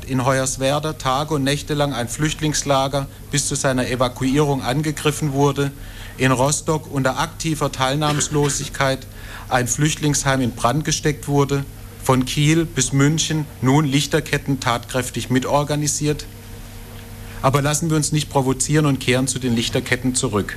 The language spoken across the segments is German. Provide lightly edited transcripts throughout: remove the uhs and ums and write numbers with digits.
in Hoyerswerda Tage und Nächte lang ein Flüchtlingslager bis zu seiner Evakuierung angegriffen wurde, in Rostock unter aktiver Teilnahmslosigkeit ein Flüchtlingsheim in Brand gesteckt wurde, von Kiel bis München nun Lichterketten tatkräftig mitorganisiert. Aber lassen wir uns nicht provozieren und kehren zu den Lichterketten zurück.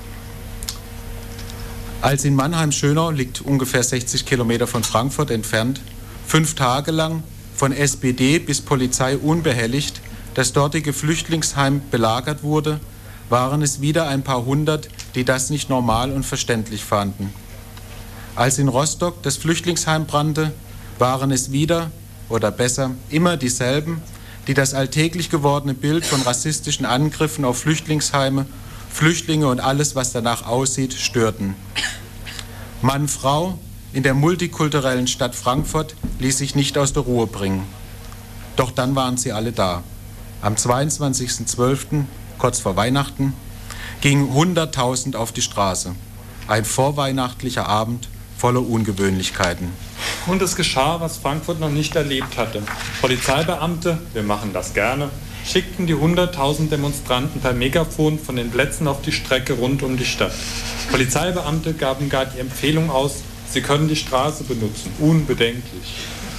Als in Mannheim-Schönau, liegt ungefähr 60 Kilometer von Frankfurt entfernt, 5 Tage lang von SPD bis Polizei unbehelligt das dortige Flüchtlingsheim belagert wurde, waren es wieder ein paar hundert, die das nicht normal und verständlich fanden. Als in Rostock das Flüchtlingsheim brannte, waren es wieder, oder besser, immer dieselben, die das alltäglich gewordene Bild von rassistischen Angriffen auf Flüchtlingsheime, Flüchtlinge und alles, was danach aussieht, störten. Mann, Frau in der multikulturellen Stadt Frankfurt ließ sich nicht aus der Ruhe bringen. Doch dann waren sie alle da. Am 22.12., kurz vor Weihnachten, gingen 100.000 auf die Straße. Ein vorweihnachtlicher Abend voller Ungewöhnlichkeiten. Und es geschah, was Frankfurt noch nicht erlebt hatte. Polizeibeamte, wir machen das gerne, schickten die 100.000 Demonstranten per Megafon von den Plätzen auf die Strecke rund um die Stadt. Polizeibeamte gaben gar die Empfehlung aus, sie können die Straße benutzen, unbedenklich.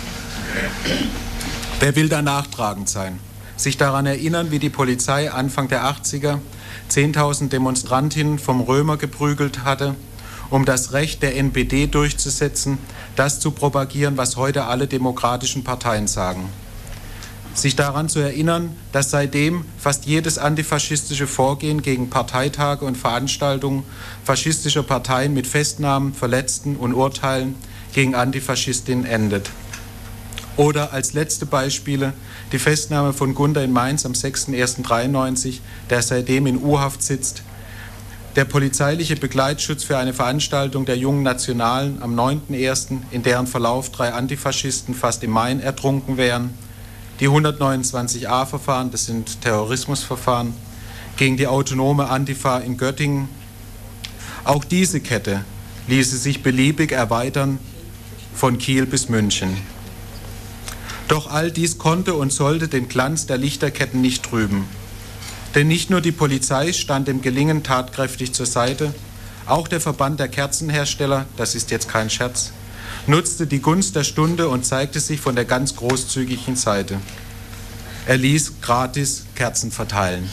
Wer will da nachtragend sein? Sich daran erinnern, wie die Polizei Anfang der 80er 10.000 Demonstrantinnen vom Römer geprügelt hatte, um das Recht der NPD durchzusetzen, das zu propagieren, was heute alle demokratischen Parteien sagen. Sich daran zu erinnern, dass seitdem fast jedes antifaschistische Vorgehen gegen Parteitage und Veranstaltungen faschistischer Parteien mit Festnahmen, Verletzten und Urteilen gegen Antifaschistinnen endet. Oder als letzte Beispiele die Festnahme von Gunder in Mainz am 6.1.93, der seitdem in U-Haft sitzt, der polizeiliche Begleitschutz für eine Veranstaltung der Jungen Nationalen am 9.1., in deren Verlauf 3 Antifaschisten fast im Main ertrunken wären, die 129a-Verfahren, das sind Terrorismusverfahren, gegen die autonome Antifa in Göttingen. Auch diese Kette ließe sich beliebig erweitern von Kiel bis München. Doch all dies konnte und sollte den Glanz der Lichterketten nicht trüben. Denn nicht nur die Polizei stand dem Gelingen tatkräftig zur Seite, auch der Verband der Kerzenhersteller, das ist jetzt kein Scherz, nutzte die Gunst der Stunde und zeigte sich von der ganz großzügigen Seite. Er ließ gratis Kerzen verteilen.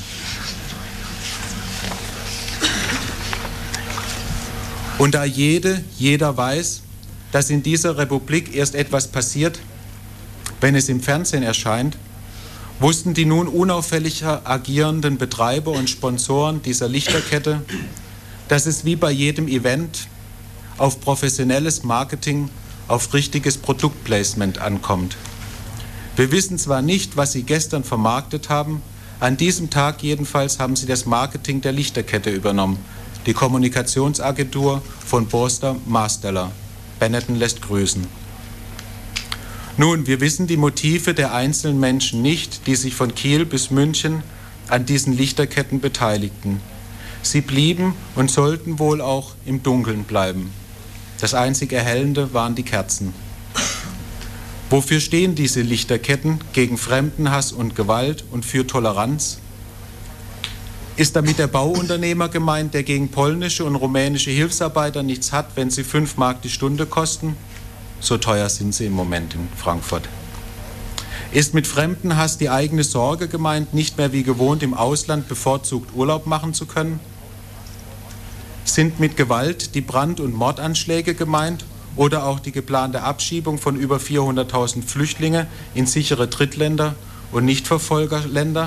Und da jeder weiß, dass in dieser Republik erst etwas passiert, wenn es im Fernsehen erscheint, wussten die nun unauffälliger agierenden Betreiber und Sponsoren dieser Lichterkette, dass es wie bei jedem Event auf professionelles Marketing, auf richtiges Produktplacement ankommt. Wir wissen zwar nicht, was sie gestern vermarktet haben, an diesem Tag jedenfalls haben sie das Marketing der Lichterkette übernommen, die Kommunikationsagentur von Borster Marsteller. Benetton lässt grüßen. Nun, wir wissen die Motive der einzelnen Menschen nicht, die sich von Kiel bis München an diesen Lichterketten beteiligten. Sie blieben und sollten wohl auch im Dunkeln bleiben. Das einzig Erhellende waren die Kerzen. Wofür stehen diese Lichterketten? Gegen Fremdenhass und Gewalt und für Toleranz? Ist damit der Bauunternehmer gemeint, der gegen polnische und rumänische Hilfsarbeiter nichts hat, wenn sie 5 Mark die Stunde kosten? So teuer sind sie im Moment in Frankfurt. Ist mit Fremdenhass die eigene Sorge gemeint, nicht mehr wie gewohnt im Ausland bevorzugt Urlaub machen zu können? Sind mit Gewalt die Brand- und Mordanschläge gemeint oder auch die geplante Abschiebung von über 400.000 Flüchtlinge in sichere Drittländer und Nichtverfolgerländer?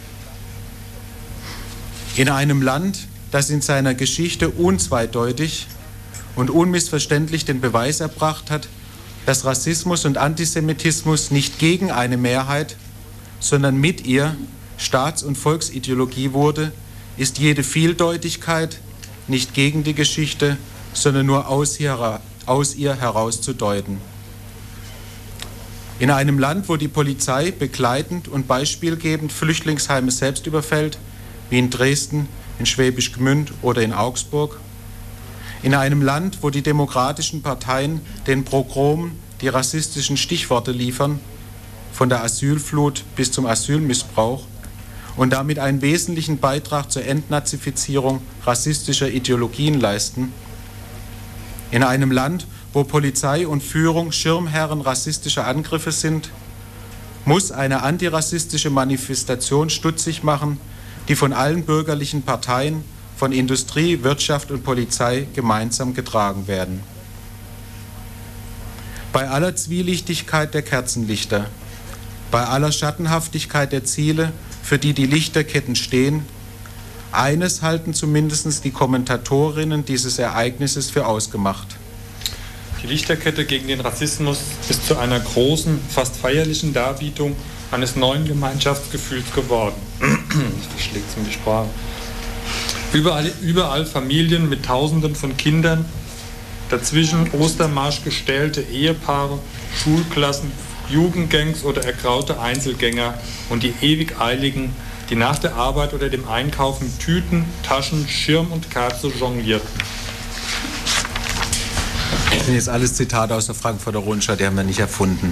In einem Land, das in seiner Geschichte unzweideutig und unmissverständlich den Beweis erbracht hat, dass Rassismus und Antisemitismus nicht gegen eine Mehrheit, sondern mit ihr Staats- und Volksideologie wurde, ist jede Vieldeutigkeit nicht gegen die Geschichte, sondern nur aus ihr heraus zu deuten. In einem Land, wo die Polizei begleitend und beispielgebend Flüchtlingsheime selbst überfällt, wie in Dresden, in Schwäbisch Gmünd oder in Augsburg, in einem Land, wo die demokratischen Parteien den Pogromen die rassistischen Stichworte liefern, von der Asylflut bis zum Asylmissbrauch und damit einen wesentlichen Beitrag zur Entnazifizierung rassistischer Ideologien leisten. In einem Land, wo Polizei und Führung Schirmherren rassistischer Angriffe sind, muss eine antirassistische Manifestation stutzig machen, die von allen bürgerlichen Parteien, von Industrie, Wirtschaft und Polizei gemeinsam getragen werden. Bei aller Zwielichtigkeit der Kerzenlichter, bei aller Schattenhaftigkeit der Ziele, für die die Lichterketten stehen, eines halten zumindest die Kommentatorinnen dieses Ereignisses für ausgemacht. Die Lichterkette gegen den Rassismus ist zu einer großen, fast feierlichen Darbietung eines neuen Gemeinschaftsgefühls geworden. Verschlägt es mir die Sprache. Überall Familien mit Tausenden von Kindern, dazwischen Ostermarsch gestellte Ehepaare, Schulklassen, Jugendgangs oder ergraute Einzelgänger und die ewig Eiligen, die nach der Arbeit oder dem Einkauf mit Tüten, Taschen, Schirm und Kerze jonglierten. Das sind jetzt alles Zitate aus der Frankfurter Rundschau, die haben wir nicht erfunden.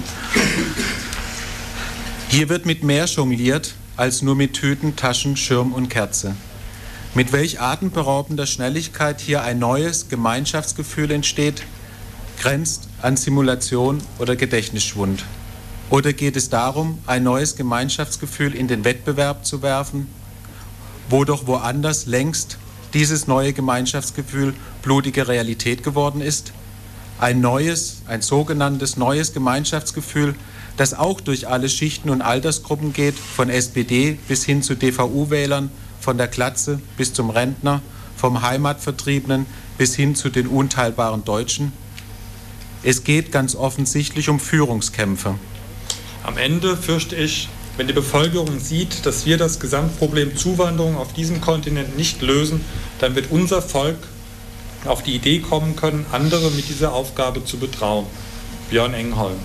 Hier wird mit mehr jongliert als nur mit Tüten, Taschen, Schirm und Kerze. Mit welch atemberaubender Schnelligkeit hier ein neues Gemeinschaftsgefühl entsteht, grenzt an Simulation oder Gedächtnisschwund. Oder geht es darum, ein neues Gemeinschaftsgefühl in den Wettbewerb zu werfen, wo doch woanders längst dieses neue Gemeinschaftsgefühl blutige Realität geworden ist? Ein sogenanntes neues Gemeinschaftsgefühl, das auch durch alle Schichten und Altersgruppen geht, von SPD bis hin zu DVU-Wählern, von der Glatze bis zum Rentner, vom Heimatvertriebenen bis hin zu den unteilbaren Deutschen. Es geht ganz offensichtlich um Führungskämpfe. Am Ende fürchte ich, wenn die Bevölkerung sieht, dass wir das Gesamtproblem Zuwanderung auf diesem Kontinent nicht lösen, dann wird unser Volk auf die Idee kommen können, andere mit dieser Aufgabe zu betrauen. Björn Engholm.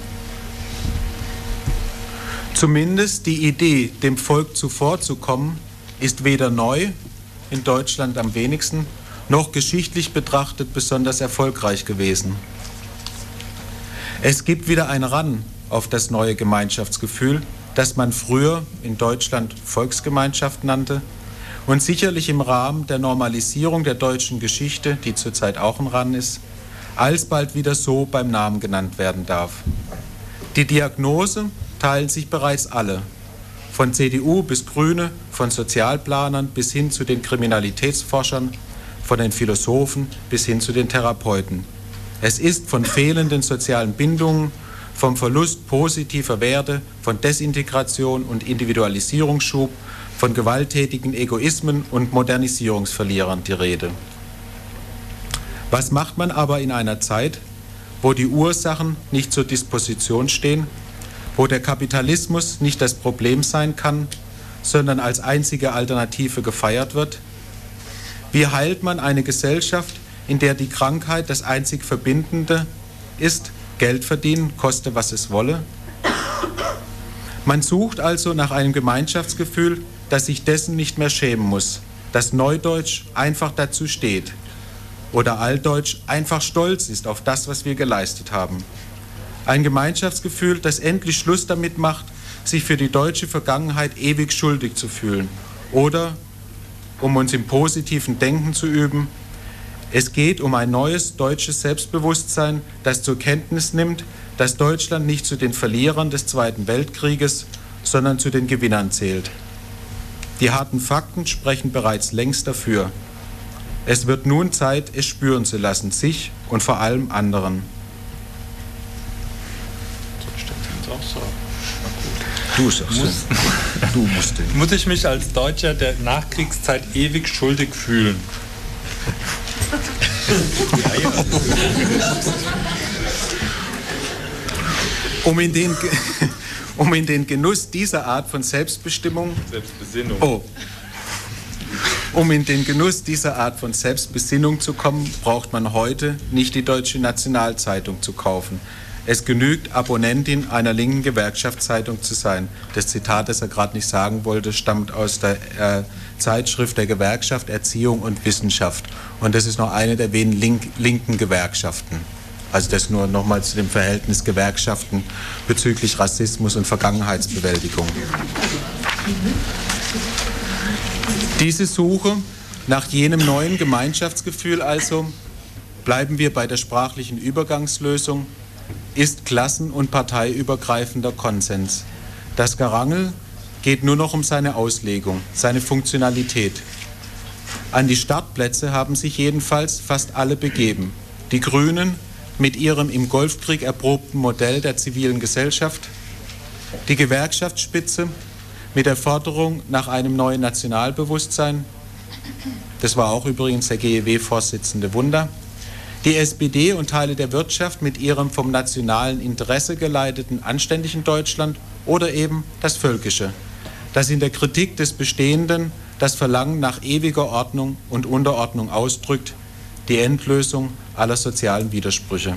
Zumindest die Idee, dem Volk zuvorzukommen, ist weder neu, in Deutschland am wenigsten, noch geschichtlich betrachtet besonders erfolgreich gewesen. Es gibt wieder ein Ran auf das neue Gemeinschaftsgefühl, das man früher in Deutschland Volksgemeinschaft nannte und sicherlich im Rahmen der Normalisierung der deutschen Geschichte, die zurzeit auch ein Ran ist, alsbald wieder so beim Namen genannt werden darf. Die Diagnose teilen sich bereits alle, von CDU bis Grüne, von Sozialplanern bis hin zu den Kriminalitätsforschern, von den Philosophen bis hin zu den Therapeuten. Es ist von fehlenden sozialen Bindungen, vom Verlust positiver Werte, von Desintegration und Individualisierungsschub, von gewalttätigen Egoismen und Modernisierungsverlierern die Rede. Was macht man aber in einer Zeit, wo die Ursachen nicht zur Disposition stehen, wo der Kapitalismus nicht das Problem sein kann, sondern als einzige Alternative gefeiert wird? Wie heilt man eine Gesellschaft, in der die Krankheit das einzig Verbindende ist, Geld verdienen, koste was es wolle? Man sucht also nach einem Gemeinschaftsgefühl, das sich dessen nicht mehr schämen muss, dass Neudeutsch einfach dazu steht oder Altdeutsch einfach stolz ist auf das, was wir geleistet haben. Ein Gemeinschaftsgefühl, das endlich Schluss damit macht, sich für die deutsche Vergangenheit ewig schuldig zu fühlen. Oder, um uns im positiven Denken zu üben, es geht um ein neues deutsches Selbstbewusstsein, das zur Kenntnis nimmt, dass Deutschland nicht zu den Verlierern des Zweiten Weltkrieges, sondern zu den Gewinnern zählt. Die harten Fakten sprechen bereits längst dafür. Es wird nun Zeit, es spüren zu lassen, sich und vor allem anderen. Du sagst du musst den. Muss ich mich als Deutscher der Nachkriegszeit ewig schuldig fühlen? Um in den Genuss dieser Art von Selbstbestimmung, um in den Genuss dieser Art von Selbstbesinnung zu kommen, braucht man heute nicht die Deutsche Nationalzeitung zu kaufen. Es genügt, Abonnentin einer linken Gewerkschaftszeitung zu sein. Das Zitat, das er gerade nicht sagen wollte, stammt aus der Zeitschrift der Gewerkschaft Erziehung und Wissenschaft. Und das ist noch eine der wenigen linken Gewerkschaften. Also das nur nochmal zu dem Verhältnis Gewerkschaften bezüglich Rassismus und Vergangenheitsbewältigung. Diese Suche nach jenem neuen Gemeinschaftsgefühl also, bleiben wir bei der sprachlichen Übergangslösung, ist klassen- und parteiübergreifender Konsens. Das Gerangel geht nur noch um seine Auslegung, seine Funktionalität. An die Startplätze haben sich jedenfalls fast alle begeben. Die Grünen mit ihrem im Golfkrieg erprobten Modell der zivilen Gesellschaft, die Gewerkschaftsspitze mit der Forderung nach einem neuen Nationalbewusstsein, das war auch übrigens der GEW-Vorsitzende Wunder, die SPD und Teile der Wirtschaft mit ihrem vom nationalen Interesse geleiteten anständigen Deutschland oder eben das Völkische, das in der Kritik des Bestehenden das Verlangen nach ewiger Ordnung und Unterordnung ausdrückt, die Endlösung aller sozialen Widersprüche.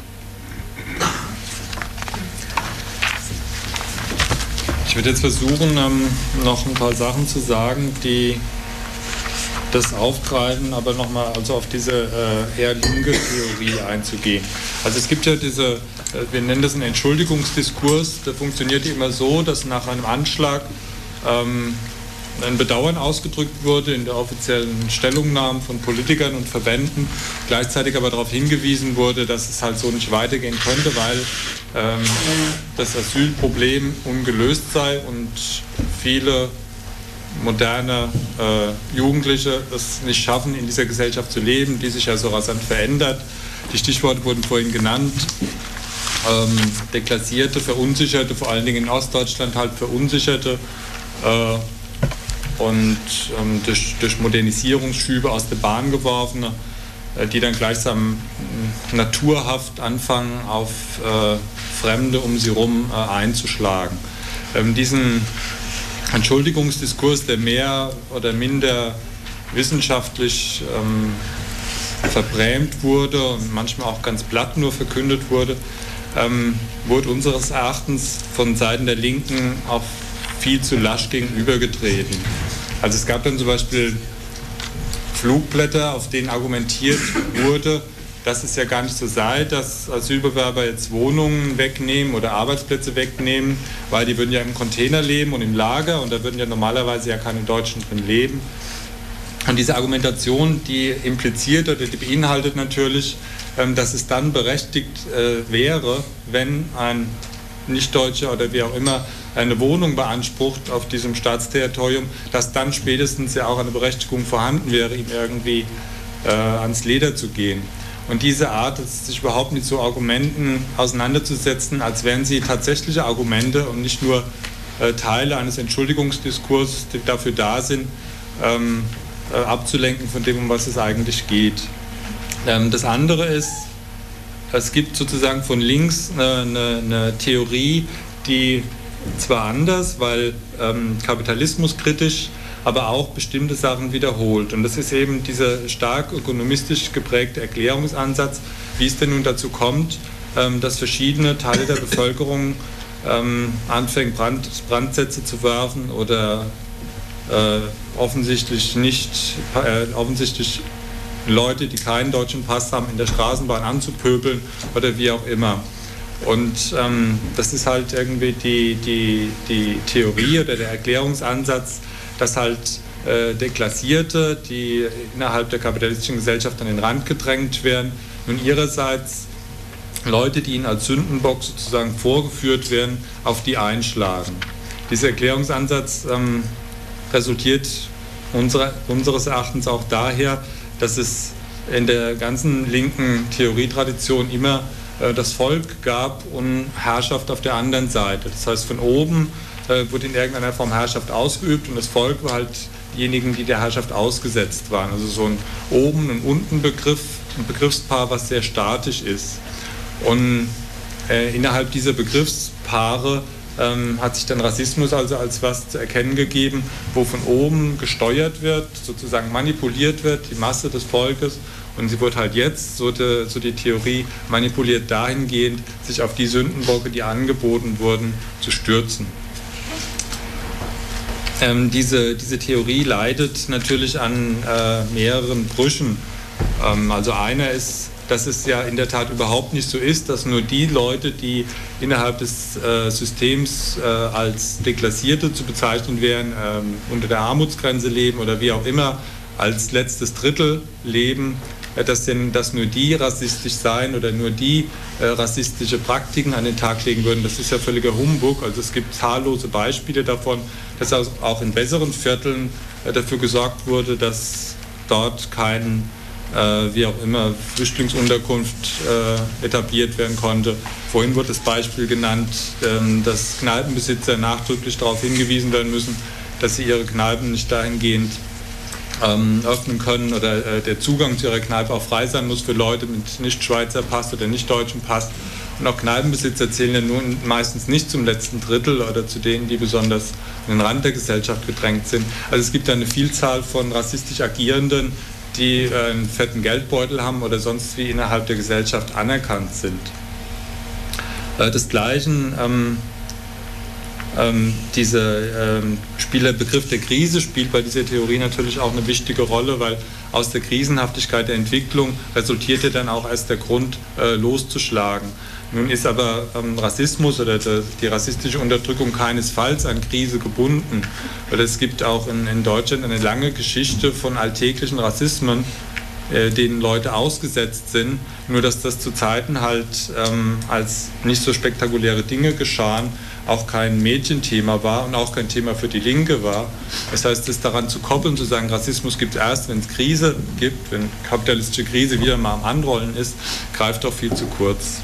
Ich werde jetzt versuchen, noch ein paar Sachen zu sagen, die das aufgreifen, aber nochmal also auf diese eher linke Theorie einzugehen. Also es gibt ja diese, wir nennen das einen Entschuldigungsdiskurs, der funktioniert immer so, dass nach einem Anschlag ein Bedauern ausgedrückt wurde in der offiziellen Stellungnahme von Politikern und Verbänden, gleichzeitig aber darauf hingewiesen wurde, dass es halt so nicht weitergehen könnte, weil das Asylproblem ungelöst sei und viele moderne Jugendliche es nicht schaffen, in dieser Gesellschaft zu leben, die sich ja so rasant verändert. Die Stichworte wurden vorhin genannt. Deklassierte, Verunsicherte, vor allen Dingen in Ostdeutschland halt Verunsicherte und durch Modernisierungsschübe aus der Bahn geworfene, die dann gleichsam naturhaft anfangen, auf Fremde um sie herum einzuschlagen. Diesen Entschuldigungsdiskurs, der mehr oder minder wissenschaftlich verbrämt wurde und manchmal auch ganz platt nur verkündet wurde, wurde unseres Erachtens von Seiten der Linken auch viel zu lasch gegenübergetreten. Also es gab dann zum Beispiel Flugblätter, auf denen argumentiert wurde, dass es ja gar nicht so sei, dass Asylbewerber jetzt Wohnungen wegnehmen oder Arbeitsplätze wegnehmen, weil die würden ja im Container leben und im Lager und da würden ja normalerweise ja keine Deutschen drin leben. Und diese Argumentation, die impliziert oder die beinhaltet natürlich, dass es dann berechtigt wäre, wenn ein Nicht-Deutscher oder wie auch immer eine Wohnung beansprucht auf diesem Staatsterritorium, dass dann spätestens ja auch eine Berechtigung vorhanden wäre, ihm irgendwie ans Leder zu gehen. Und diese Art, sich überhaupt mit so Argumenten auseinanderzusetzen, als wären sie tatsächliche Argumente und nicht nur Teile eines Entschuldigungsdiskurses, die dafür da sind, abzulenken von dem, um was es eigentlich geht. Das andere ist, es gibt sozusagen von links eine Theorie, die zwar anders, weil kapitalismuskritisch, aber auch bestimmte Sachen wiederholt. Und das ist eben dieser stark ökonomistisch geprägte Erklärungsansatz, wie es denn nun dazu kommt, dass verschiedene Teile der Bevölkerung anfangen, Brandsätze zu werfen oder offensichtlich Leute, die keinen deutschen Pass haben, in der Straßenbahn anzupöbeln oder wie auch immer. Und das ist halt irgendwie die Theorie oder der Erklärungsansatz, dass halt Deklassierte, die innerhalb der kapitalistischen Gesellschaft an den Rand gedrängt werden, nun ihrerseits Leute, die ihnen als Sündenbock sozusagen vorgeführt werden, auf die einschlagen. Dieser Erklärungsansatz resultiert unseres Erachtens auch daher, dass es in der ganzen linken Theorietradition immer das Volk gab und Herrschaft auf der anderen Seite. Das heißt, von oben wurde in irgendeiner Form Herrschaft ausgeübt und das Volk war halt diejenigen, die der Herrschaft ausgesetzt waren. Also so ein Oben- und Unten-Begriff, ein Begriffspaar, was sehr statisch ist. Und innerhalb dieser Begriffspaare hat sich dann Rassismus also als was zu erkennen gegeben, wo von oben gesteuert wird, sozusagen manipuliert wird, die Masse des Volkes. Und sie wird halt jetzt, so die Theorie, manipuliert dahingehend, sich auf die Sündenbocke, die angeboten wurden, zu stürzen. Diese Theorie leidet natürlich an mehreren Brüchen. Also einer ist dass es ja in der Tat überhaupt nicht so ist, dass nur die Leute, die innerhalb des Systems als Deklassierte zu bezeichnen wären, unter der Armutsgrenze leben oder wie auch immer, als letztes Drittel leben, dass nur die rassistisch seien oder nur die rassistische Praktiken an den Tag legen würden. Das ist ja völliger Humbug. Also es gibt zahllose Beispiele davon, dass auch in besseren Vierteln dafür gesorgt wurde, dass dort kein, wie auch immer, Flüchtlingsunterkunft etabliert werden konnte. Vorhin wurde das Beispiel genannt, dass Kneipenbesitzer nachdrücklich darauf hingewiesen werden müssen, dass sie ihre Kneipen nicht dahingehend öffnen können oder der Zugang zu ihrer Kneipe auch frei sein muss für Leute mit Nicht-Schweizer Pass oder nicht-deutschem Pass. Und auch Kneipenbesitzer zählen ja nun meistens nicht zum letzten Drittel oder zu denen, die besonders an den Rand der Gesellschaft gedrängt sind. Also es gibt eine Vielzahl von rassistisch Agierenden, die einen fetten Geldbeutel haben oder sonst wie innerhalb der Gesellschaft anerkannt sind. Desgleichen der Begriff der Krise spielt bei dieser Theorie natürlich auch eine wichtige Rolle, weil aus der Krisenhaftigkeit der Entwicklung resultierte dann auch erst der Grund, loszuschlagen. Nun ist aber Rassismus oder die rassistische Unterdrückung keinesfalls an Krise gebunden, weil es gibt auch in Deutschland eine lange Geschichte von alltäglichen Rassismen, denen Leute ausgesetzt sind, nur dass das zu Zeiten halt als nicht so spektakuläre Dinge geschahen, auch kein Mädchenthema war und auch kein Thema für die Linke war. Das heißt, das daran zu koppeln, zu sagen, Rassismus gibt es erst, wenn es Krise gibt, wenn kapitalistische Krise wieder mal am Anrollen ist, greift doch viel zu kurz.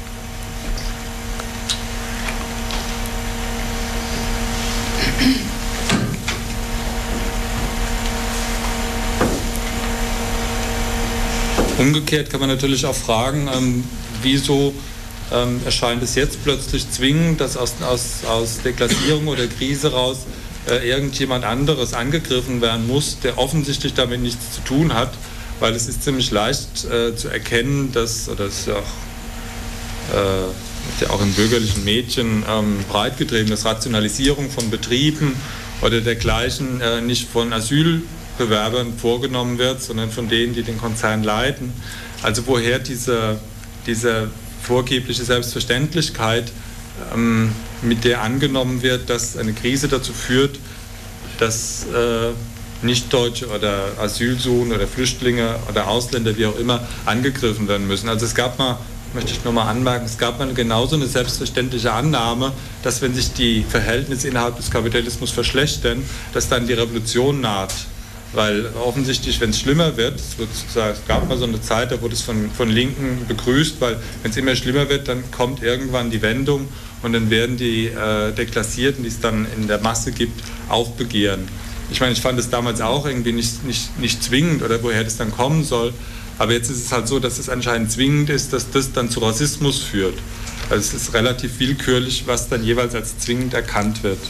Umgekehrt kann man natürlich auch fragen, wieso erscheint es jetzt plötzlich zwingend, dass aus Deklassierung oder Krise raus irgendjemand anderes angegriffen werden muss, der offensichtlich damit nichts zu tun hat, weil es ist ziemlich leicht zu erkennen, dass, oder es ist ja auch in bürgerlichen Medien breitgetrieben, dass Rationalisierung von Betrieben oder dergleichen nicht von Asylbewerbern vorgenommen wird, sondern von denen, die den Konzern leiten. Also woher diese vorgebliche Selbstverständlichkeit, mit der angenommen wird, dass eine Krise dazu führt, dass Nichtdeutsche oder Asylsuchende oder Flüchtlinge oder Ausländer, wie auch immer, angegriffen werden müssen. Also es gab mal, möchte ich nochmal anmerken, es gab mal genauso eine selbstverständliche Annahme, dass wenn sich die Verhältnisse innerhalb des Kapitalismus verschlechtern, dass dann die Revolution naht. Weil offensichtlich, wenn es schlimmer wird, es gab mal so eine Zeit, da wurde es von Linken begrüßt, weil wenn es immer schlimmer wird, dann kommt irgendwann die Wendung und dann werden die Deklassierten, die es dann in der Masse gibt, aufbegehren. Ich meine, ich fand es damals auch irgendwie nicht zwingend oder woher das dann kommen soll, aber jetzt ist es halt so, dass es anscheinend zwingend ist, dass das dann zu Rassismus führt. Also es ist relativ willkürlich, was dann jeweils als zwingend erkannt wird.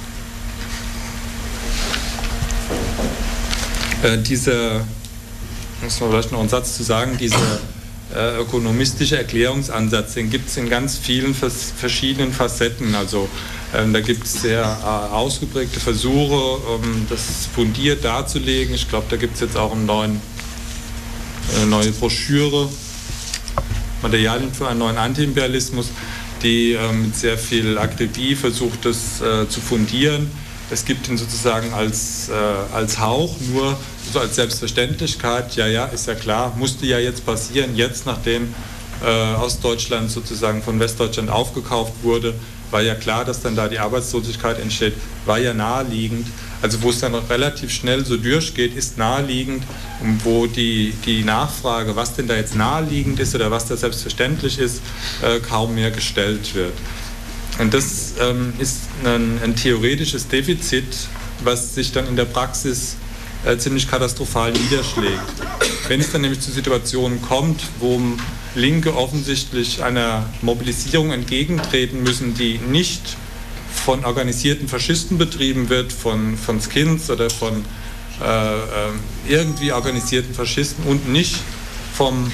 Muss man vielleicht noch einen Satz zu sagen, dieser ökonomistische Erklärungsansatz, den gibt es in ganz vielen verschiedenen Facetten. Also da gibt es sehr ausgeprägte Versuche, das fundiert darzulegen. Ich glaube, da gibt es jetzt auch eine neue Broschüre, Materialien für einen neuen Antiimperialismus, die mit sehr viel Akribie versucht, das zu fundieren. Es gibt ihn sozusagen als Hauch, nur so als Selbstverständlichkeit, ja, ist ja klar, musste ja jetzt passieren, jetzt nachdem Ostdeutschland sozusagen von Westdeutschland aufgekauft wurde, war ja klar, dass dann da die Arbeitslosigkeit entsteht, war ja naheliegend. Also wo es dann relativ schnell so durchgeht, ist naheliegend, und wo die Nachfrage, was denn da jetzt naheliegend ist oder was da selbstverständlich ist, kaum mehr gestellt wird. Und das ist ein theoretisches Defizit, was sich dann in der Praxis ziemlich katastrophal niederschlägt. Wenn es dann nämlich zu Situationen kommt, wo Linke offensichtlich einer Mobilisierung entgegentreten müssen, die nicht von organisierten Faschisten betrieben wird, von Skins oder von irgendwie organisierten Faschisten und nicht vom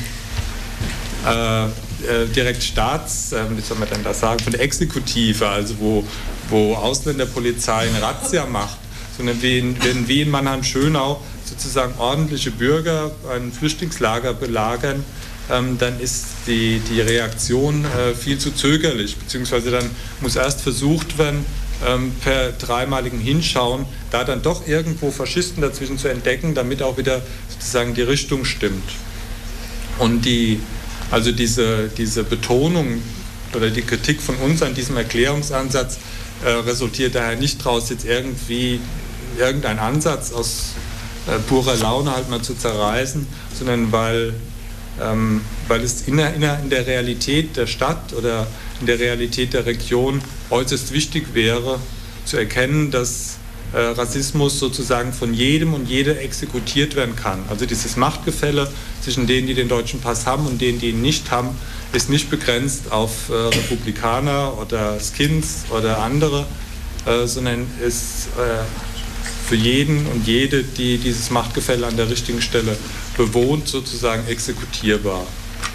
direkt wie soll man denn das sagen, von der Exekutive, also wo Ausländerpolizei eine Razzia macht, sondern wenn wie in Mannheim-Schönau sozusagen ordentliche Bürger ein Flüchtlingslager belagern, dann ist die Reaktion viel zu zögerlich, beziehungsweise dann muss erst versucht werden, per dreimaligen Hinschauen, da dann doch irgendwo Faschisten dazwischen zu entdecken, damit auch wieder sozusagen die Richtung stimmt. Und diese Betonung oder die Kritik von uns an diesem Erklärungsansatz resultiert daher nicht daraus, jetzt irgendwie irgendein Ansatz aus purer Laune halt mal zu zerreißen, sondern weil es in der Realität der Stadt oder in der Realität der Region äußerst wichtig wäre, zu erkennen, dass Rassismus sozusagen von jedem und jeder exekutiert werden kann. Also dieses Machtgefälle zwischen denen, die den deutschen Pass haben und denen, die ihn nicht haben, ist nicht begrenzt auf Republikaner oder Skins oder andere, sondern ist für jeden und jede, die dieses Machtgefälle an der richtigen Stelle bewohnt, sozusagen exekutierbar.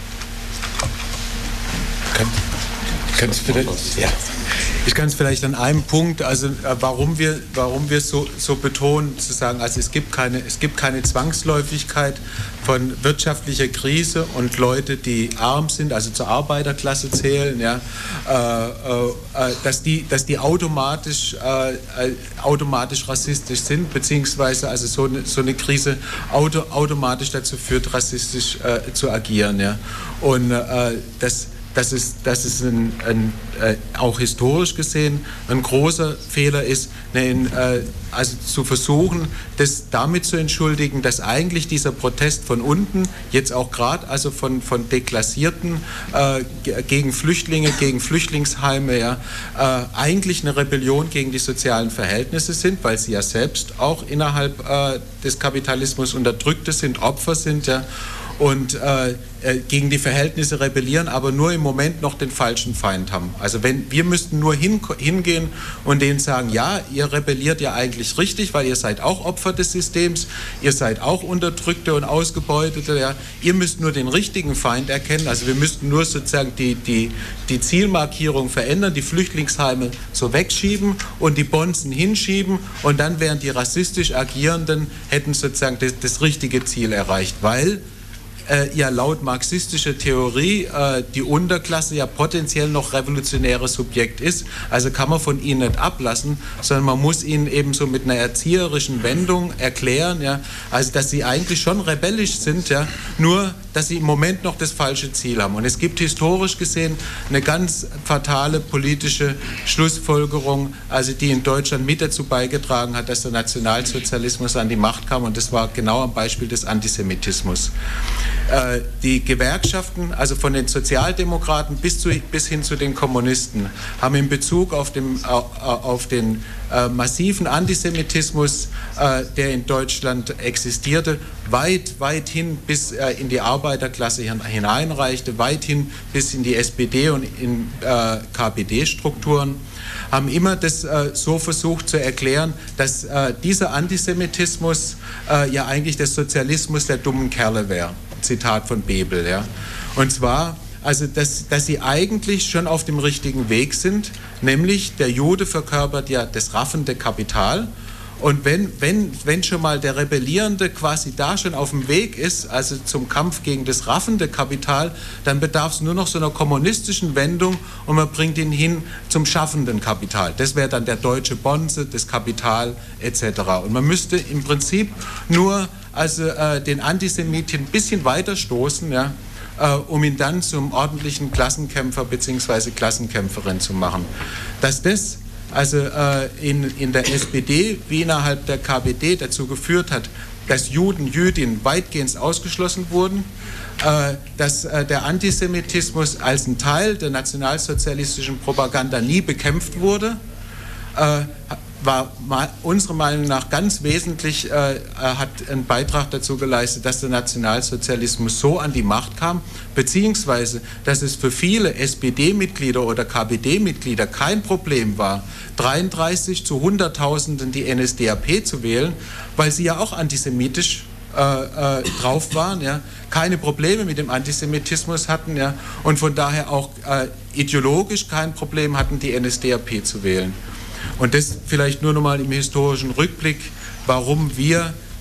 Ich kann es vielleicht an einem Punkt, also warum wir so betonen, zu sagen, also es gibt keine Zwangsläufigkeit von wirtschaftlicher Krise und Leute, die arm sind, also zur Arbeiterklasse zählen, ja, dass die automatisch rassistisch sind, beziehungsweise also so eine Krise automatisch dazu führt, rassistisch zu agieren, ja. Und dass es auch historisch gesehen ein großer Fehler ist, also zu versuchen, das damit zu entschuldigen, dass eigentlich dieser Protest von unten, jetzt auch gerade also von Deklassierten gegen Flüchtlinge, gegen Flüchtlingsheime, ja, eigentlich eine Rebellion gegen die sozialen Verhältnisse sind, weil sie ja selbst auch innerhalb des Kapitalismus Unterdrückte sind, Opfer sind, ja, und gegen die Verhältnisse rebellieren, aber nur im Moment noch den falschen Feind haben. Also wir müssten nur hingehen und denen sagen, ja, ihr rebelliert ja eigentlich richtig, weil ihr seid auch Opfer des Systems, ihr seid auch Unterdrückte und Ausgebeutete, ja. Ihr müsst nur den richtigen Feind erkennen, also wir müssten nur sozusagen die Zielmarkierung verändern, die Flüchtlingsheime so wegschieben und die Bonzen hinschieben und dann wären die rassistisch Agierenden, hätten sozusagen das richtige Ziel erreicht, weil ja laut marxistischer Theorie die Unterklasse ja potenziell noch revolutionäres Subjekt ist. Also kann man von ihnen nicht ablassen, sondern man muss ihnen eben so mit einer erzieherischen Wendung erklären, ja, also dass sie eigentlich schon rebellisch sind, ja, nur dass sie im Moment noch das falsche Ziel haben. Und es gibt historisch gesehen eine ganz fatale politische Schlussfolgerung, also die in Deutschland mit dazu beigetragen hat, dass der Nationalsozialismus an die Macht kam, und das war genau am Beispiel des Antisemitismus. Die Gewerkschaften, also von den Sozialdemokraten bis hin zu den Kommunisten, haben in Bezug auf den massiven Antisemitismus, der in Deutschland existierte, weithin bis in die Arbeiterklasse hineinreichte, weithin bis in die SPD und in KPD-Strukturen, haben immer das so versucht zu erklären, dass dieser Antisemitismus ja eigentlich der Sozialismus der dummen Kerle wäre. Zitat von Bebel, ja. Und zwar, also dass sie eigentlich schon auf dem richtigen Weg sind, nämlich der Jude verkörpert ja das raffende Kapital. Und wenn schon mal der Rebellierende quasi da schon auf dem Weg ist, also zum Kampf gegen das raffende Kapital, dann bedarf es nur noch so einer kommunistischen Wendung und man bringt ihn hin zum schaffenden Kapital. Das wäre dann der deutsche Bonze, das Kapital etc. Und man müsste im Prinzip nur also den Antisemiten ein bisschen weiter stoßen, ja, um ihn dann zum ordentlichen Klassenkämpfer bzw. Klassenkämpferin zu machen. Dass das also in der SPD wie innerhalb der KPD dazu geführt hat, dass Juden, Jüdinnen weitgehend ausgeschlossen wurden, dass der Antisemitismus als ein Teil der nationalsozialistischen Propaganda nie bekämpft wurde, war unserer Meinung nach ganz wesentlich, hat einen Beitrag dazu geleistet, dass der Nationalsozialismus so an die Macht kam, beziehungsweise, dass es für viele SPD-Mitglieder oder KPD-Mitglieder kein Problem war, 33 zu Hunderttausenden die NSDAP zu wählen, weil sie ja auch antisemitisch drauf waren, ja, keine Probleme mit dem Antisemitismus hatten, ja, und von daher auch ideologisch kein Problem hatten, die NSDAP zu wählen. Und das vielleicht nur noch mal im historischen Rückblick, warum wir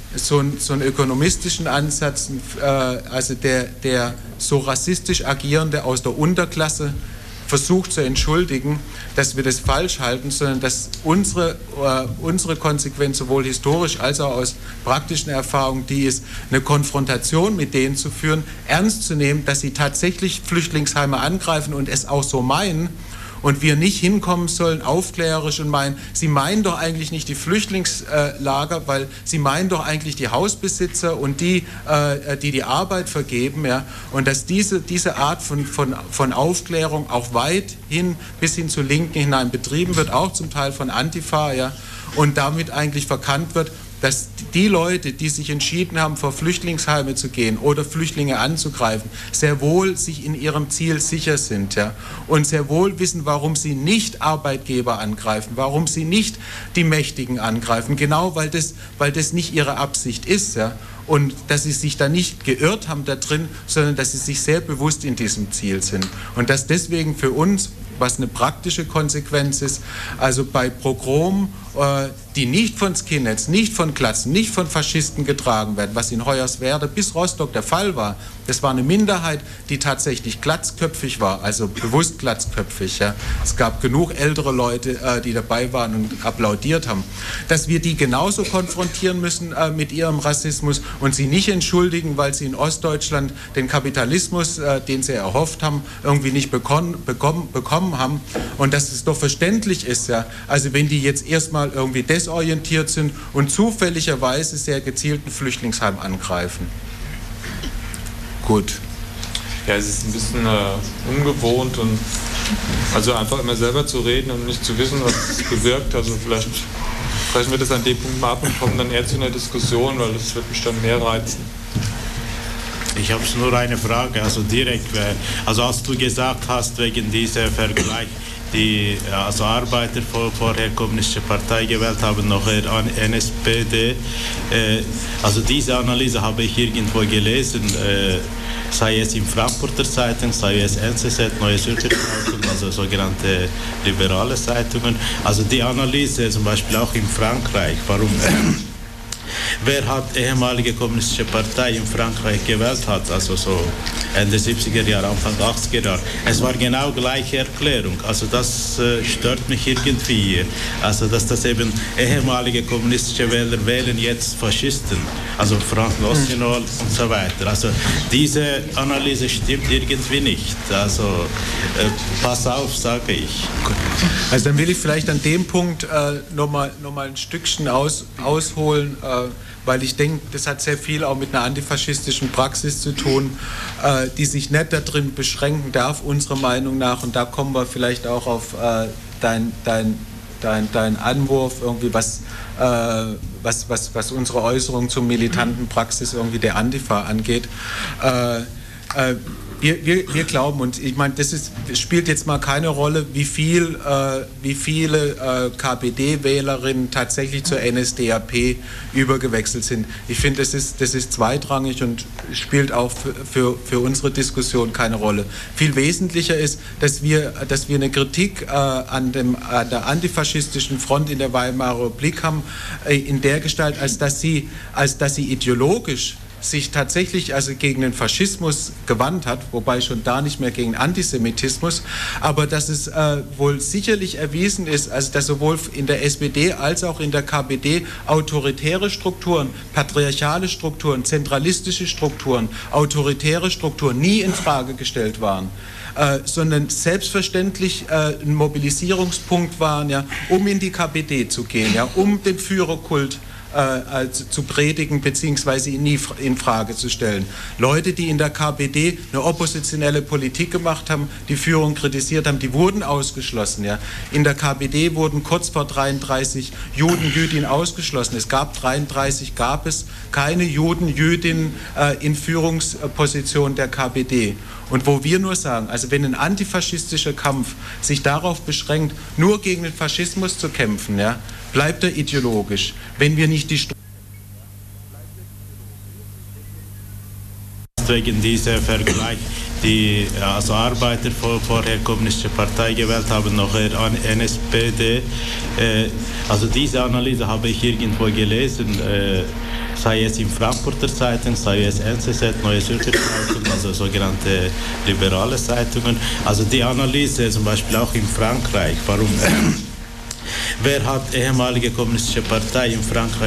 so einen ökonomistischen Ansatz, also der so rassistisch Agierende aus der Unterklasse versucht zu entschuldigen, dass wir das falsch halten, sondern dass unsere Konsequenz sowohl historisch als auch aus praktischen Erfahrungen die ist, eine Konfrontation mit denen zu führen, ernst zu nehmen, dass sie tatsächlich Flüchtlingsheime angreifen und es auch so meinen. Und wir nicht hinkommen sollen, aufklärerisch und meinen, sie meinen doch eigentlich nicht die Flüchtlingslager, weil sie meinen doch eigentlich die Hausbesitzer und die Arbeit vergeben. Ja? Und dass diese Art von Aufklärung auch weit hin bis hin zu Linken hinein betrieben wird, auch zum Teil von Antifa, ja? Und damit eigentlich verkannt wird, dass die Leute, die sich entschieden haben, vor Flüchtlingsheime zu gehen oder Flüchtlinge anzugreifen, sehr wohl sich in ihrem Ziel sicher sind, ja, und sehr wohl wissen, warum sie nicht Arbeitgeber angreifen, warum sie nicht die Mächtigen angreifen, genau weil das nicht ihre Absicht ist, ja, und dass sie sich da nicht geirrt haben da drin, sondern dass sie sich sehr bewusst in diesem Ziel sind und dass deswegen für uns, was eine praktische Konsequenz ist, also bei Pogromen, die nicht von Skinheads, nicht von Glatzen, nicht von Faschisten getragen werden, was in Hoyerswerda bis Rostock der Fall war. Das war eine Minderheit, die tatsächlich glatzköpfig war, also bewusst glatzköpfig. Ja. Es gab genug ältere Leute, die dabei waren und applaudiert haben. Dass wir die genauso konfrontieren müssen mit ihrem Rassismus und sie nicht entschuldigen, weil sie in Ostdeutschland den Kapitalismus, den sie erhofft haben, irgendwie nicht bekommen haben. Und dass es doch verständlich ist, ja, also wenn die jetzt erstmal irgendwie desorientiert sind und zufälligerweise sehr gezielten Flüchtlingsheim angreifen. Gut. Ja, es ist ein bisschen ungewohnt und also einfach immer selber zu reden und nicht zu wissen, was es bewirkt. Also vielleicht sprechen wir das an dem Punkt mal ab und kommen dann eher zu einer Diskussion, weil das wird mich dann mehr reizen. Ich habe nur eine Frage, also direkt, also als du gesagt hast, wegen dieser Vergleich, die also Arbeiter vorher Kommunistische Partei gewählt haben, nachher NSPD, also diese Analyse habe ich irgendwo gelesen, sei es in Frankfurter Zeitung, sei es NZZ, Neue Zürcher Zeitung, also sogenannte liberale Zeitungen, also die Analyse zum Beispiel auch in Frankreich, warum... Wer hat ehemalige kommunistische Partei in Frankreich gewählt hat, also so Ende 70er Jahre, Anfang 80er Jahre. Es war genau gleiche Erklärung. Also das stört mich irgendwie. Also dass das eben ehemalige kommunistische Wähler wählen jetzt Faschisten, also Frank National und so weiter. Also diese Analyse stimmt irgendwie nicht. Also pass auf, sage ich. Also dann will ich vielleicht an dem Punkt nochmal ein Stückchen ausholen, weil ich denke, das hat sehr viel auch mit einer antifaschistischen Praxis zu tun, die sich nicht darin beschränken darf, unserer Meinung nach, und da kommen wir vielleicht auch auf dein Anwurf, irgendwie was unsere Äußerung zur militanten Praxis irgendwie der Antifa angeht. Wir glauben, und ich meine, das spielt jetzt mal keine Rolle, wie viele KPD-Wählerinnen tatsächlich zur NSDAP übergewechselt sind. Ich finde, das ist zweitrangig und spielt auch für unsere Diskussion keine Rolle. Viel wesentlicher ist, dass wir eine Kritik an der antifaschistischen Front in der Weimarer Republik haben, in der Gestalt, als dass sie ideologisch sich tatsächlich also gegen den Faschismus gewandt hat, wobei schon da nicht mehr gegen Antisemitismus, aber dass es wohl sicherlich erwiesen ist, also dass sowohl in der SPD als auch in der KPD autoritäre Strukturen, patriarchale Strukturen, zentralistische Strukturen, autoritäre Strukturen nie in Frage gestellt waren. Sondern selbstverständlich ein Mobilisierungspunkt waren, ja, um in die KPD zu gehen, ja, um den Führerkult zu predigen bzw. ihn nie in Frage zu stellen. Leute, die in der KPD eine oppositionelle Politik gemacht haben, die Führung kritisiert haben, die wurden ausgeschlossen. Ja. In der KPD wurden kurz vor 33 Juden, Jüdinnen ausgeschlossen. Es gab keine Juden, Jüdinnen in Führungsposition der KPD. Und wo wir nur sagen, also wenn ein antifaschistischer Kampf sich darauf beschränkt, nur gegen den Faschismus zu kämpfen, ja, bleibt er ideologisch. Wenn wir nicht die wegen dieser Vergleich. Die also Arbeiter vorher Kommunistische Partei gewählt haben, nachher NSPD. Also diese Analyse habe ich irgendwo gelesen, sei es in Frankfurter Zeitung, sei es NZZ, Neue Zürcher Zeitung, also sogenannte liberale Zeitungen. Also die Analyse zum Beispiel auch in Frankreich, warum... Wer hat ehemalige Kommunistische Partei in Frankreich